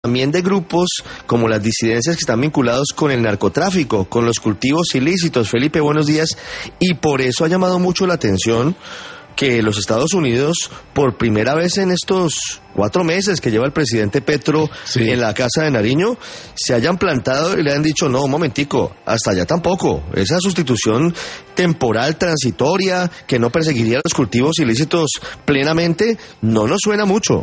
también de grupos como las disidencias que están vinculados con el narcotráfico, con los cultivos ilícitos. Felipe, buenos días. Y por eso ha llamado mucho la atención que los Estados Unidos, por primera vez en estos 4 meses que lleva el presidente Petro en la Casa de Nariño, se hayan plantado y le han dicho, no, un momentico, hasta allá tampoco. Esa sustitución temporal, transitoria, que no perseguiría los cultivos ilícitos plenamente, no nos suena mucho.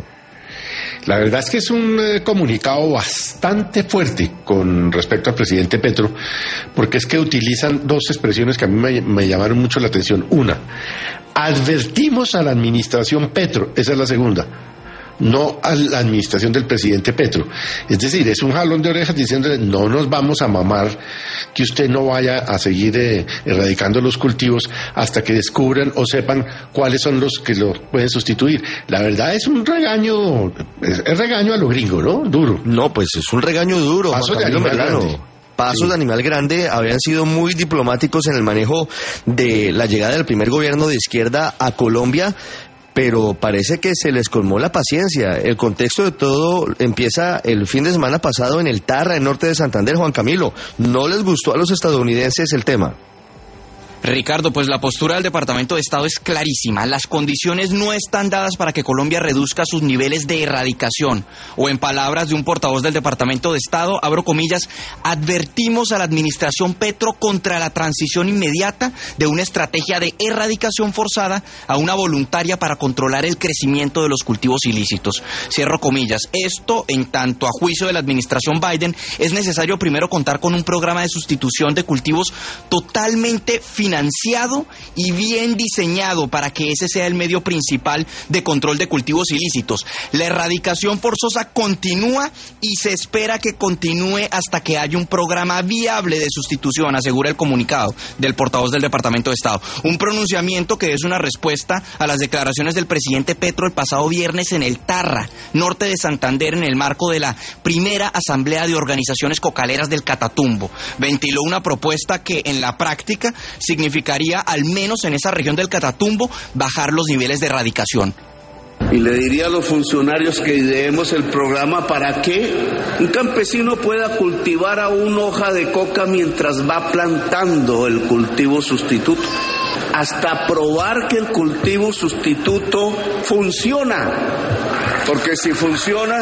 La verdad es que es un comunicado bastante fuerte con respecto al presidente Petro, porque es que utilizan 2 expresiones que a mí me llamaron mucho la atención. Una, advertimos a la administración Petro, esa es la segunda, no a la administración del presidente Petro. Es decir, es un jalón de orejas diciéndole, no nos vamos a mamar que usted no vaya a seguir erradicando los cultivos hasta que descubran o sepan cuáles son los que lo pueden sustituir. La verdad es un regaño, es regaño a lo gringo, ¿no? Duro. No, pues es un regaño duro. Pasos de animal grande. Pasos de animal grande. Habían sido muy diplomáticos en el manejo de la llegada del primer gobierno de izquierda a Colombia, pero parece que se les colmó la paciencia. El contexto de todo empieza el fin de semana pasado en el Tarra, en norte de Santander. Juan Camilo, ¿no les gustó a los estadounidenses el tema? Ricardo, pues la postura del Departamento de Estado es clarísima. Las condiciones no están dadas para que Colombia reduzca sus niveles de erradicación. O en palabras de un portavoz del Departamento de Estado, abro comillas, advertimos a la administración Petro contra la transición inmediata de una estrategia de erradicación forzada a una voluntaria para controlar el crecimiento de los cultivos ilícitos. Cierro comillas. Esto, en tanto a juicio de la administración Biden, es necesario primero contar con un programa de sustitución de cultivos totalmente financiado y bien diseñado para que ese sea el medio principal de control de cultivos ilícitos. La erradicación forzosa continúa y se espera que continúe hasta que haya un programa viable de sustitución, asegura el comunicado del portavoz del Departamento de Estado. Un pronunciamiento que es una respuesta a las declaraciones del presidente Petro el pasado viernes en el Tarra, norte de Santander, en el marco de la primera asamblea de organizaciones cocaleras del Catatumbo. Ventiló una propuesta que en la práctica significaría, al menos en esa región del Catatumbo, bajar los niveles de erradicación. Y le diría a los funcionarios que ideemos el programa para que un campesino pueda cultivar aún hoja de coca mientras va plantando el cultivo sustituto, hasta probar que el cultivo sustituto funciona, porque si funciona,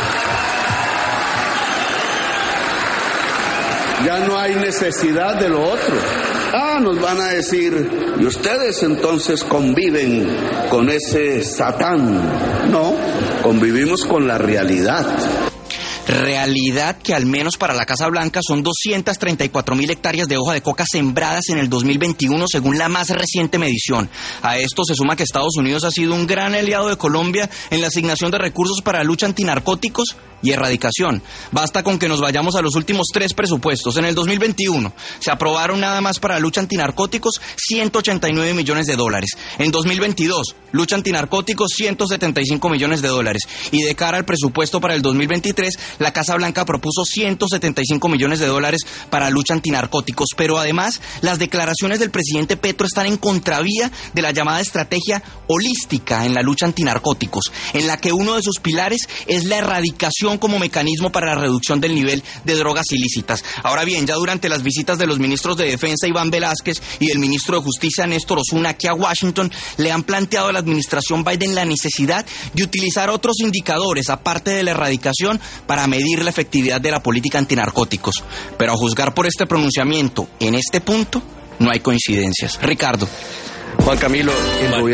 ya no hay necesidad de lo otro. Nos van a decir, y ustedes entonces conviven con ese Satán. No, convivimos con la realidad. Realidad que al menos para la Casa Blanca son 234.000 hectáreas de hoja de coca sembradas en el 2021 según la más reciente medición. A esto se suma que Estados Unidos ha sido un gran aliado de Colombia en la asignación de recursos para la lucha antinarcóticos y erradicación. Basta con que nos vayamos a los últimos 3 presupuestos. En el 2021 se aprobaron nada más para la lucha antinarcóticos $189 millones. En 2022, lucha antinarcóticos $175 millones. Y de cara al presupuesto para el 2023, la Casa Blanca propuso $175 millones para lucha antinarcóticos. Pero además, las declaraciones del presidente Petro están en contravía de la llamada estrategia holística en la lucha antinarcóticos, en la que uno de sus pilares es la erradicación como mecanismo para la reducción del nivel de drogas ilícitas. Ahora bien, ya durante las visitas de los ministros de Defensa Iván Velázquez y el ministro de Justicia Néstor Osuna aquí a Washington, le han planteado a la administración Biden la necesidad de utilizar otros indicadores aparte de la erradicación para medir la efectividad de la política antinarcóticos. Pero a juzgar por este pronunciamiento en este punto, no hay coincidencias. Ricardo. Juan Camilo, el gobierno